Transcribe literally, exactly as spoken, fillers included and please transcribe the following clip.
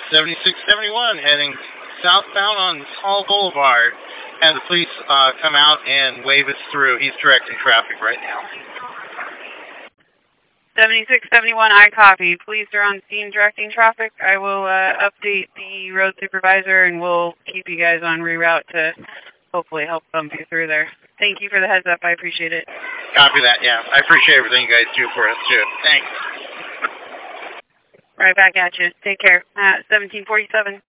seventy-six seventy-one heading southbound on Hall Boulevard. And the police uh, come out and wave us through. He's directing traffic right now. seventy-six seventy-one, I copy. Police are on scene directing traffic. I will uh, update the road supervisor and we'll keep you guys on reroute to hopefully help bump you through there. Thank you for the heads up. I appreciate it. Copy that, yeah. I appreciate everything you guys do for us, too. Thanks. Right back at you. Take care. Uh, seventeen forty-seven.